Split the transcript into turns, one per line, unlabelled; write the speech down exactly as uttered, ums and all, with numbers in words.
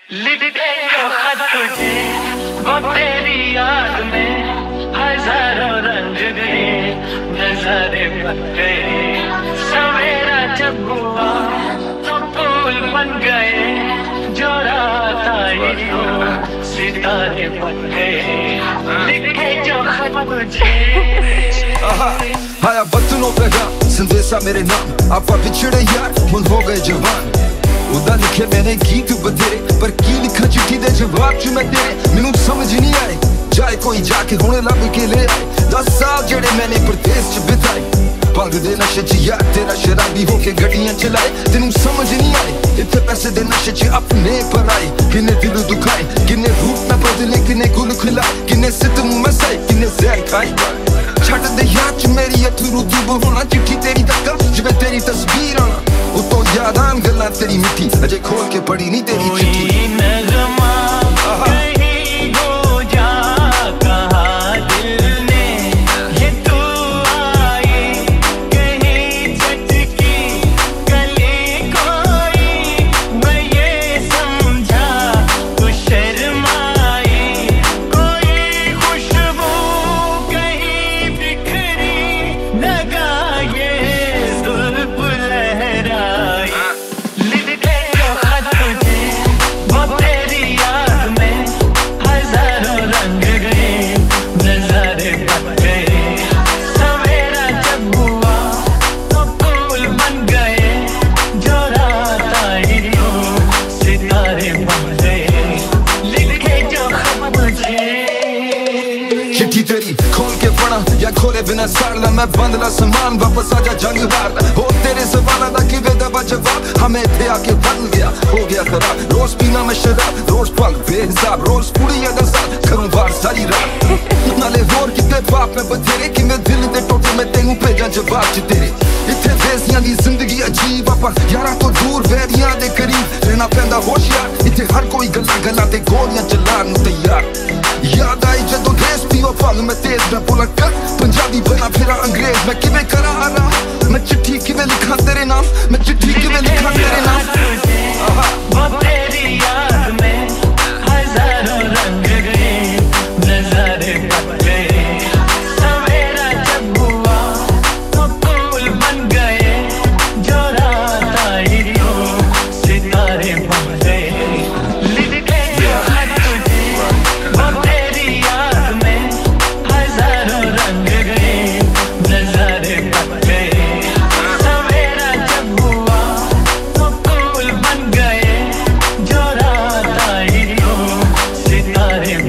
लिखते जो खत तुझे वो तेरी याद में हजारों रंग गए, नजारे बन गए। सवेरा जब हुआ तो फूल बन गए, जो रात आई तो सितारे बन गए। लिखे जो खत तुझे
आया बदलों पे गा संदेशा मेरे नाम, आपा पिछड़े यार मुन हो गए जवान। उदा लिखे मैंने गीत बधेरे, पर की लिखा चिट्ठी दे जवाब च मैं तेरे, मैनू समझ नहीं आए। जाए कोई जाके हुणे लब के ले आए, दस साल जेड़े मैंने प्रदेश च बिताए। भंग दे नशे च यार तेरा शराबी होके गड्डियां चलाए, तेनू समझ नहीं आए। इत्थे पैसे दे नशे च अपने पर आए, किन्ने दिल दुखाए, किन्ने रूप ना बदले, किन्ने गुल खिलाए, किन्ने सितम मसाए, किन्ने जहर खाए। छड़ दे याद च मेरी अथरू तू होना, चिट्ठी तेरी तक जिवें तेरी तस्वीर आना। उतो याद आन गल्लां तेरी मिठी, अजे खोल के पढ़ी नहीं तेरी चिट्ठी। चिट्ठी तेरी खोल के पढ़ा या खोले बिना साड़ला, मैं बंद ला समान वापस आजा जंग हारदा। हो तेरे सवालों दा किवें दा जवाब, हमें इत्थे आके बदल गया हो गया खराब। रोज पीना मैं शराब, रोज भंग बेहिसाब, रोज कुड़ियां दा साथ करूं बार सारी रात। नाले होर किते बाप में बथेरे, कि मैं दिल दे टोटे में तेनू भेजां जवाब च तेरे। इत्थे देसियां दी जिंदगी अजीब, आपा यारां तो दूर वैरियां दे करीब रहना पैंदा होशियार। इत्थे हर कोई गल्लां गल्लां ते गोलियां चलान नूं तैयार। याद आई जदों देश पियो फल मैं तेज मैं बोला कर पंजाबी बना फिरा अंग्रेज, मैं किवें करा आरा, मैं चिट्ठी किवें लिखा तेरे नाम, मैं चिट्ठी किवें लिखा तेरे नाम।
वो तेरी याद में हजारों रंग गए, नजारे बन गए। सवेरा जब हुआ तो फूल बन गए, जो रात आई तो सितारे बन गए। लिखे जो खत तुझे वो तेरी याद में हजारों रंग गए, नजारे बन गए। सवेरा जब हुआ तो फूल बन गए, जो रात आई तो सितारे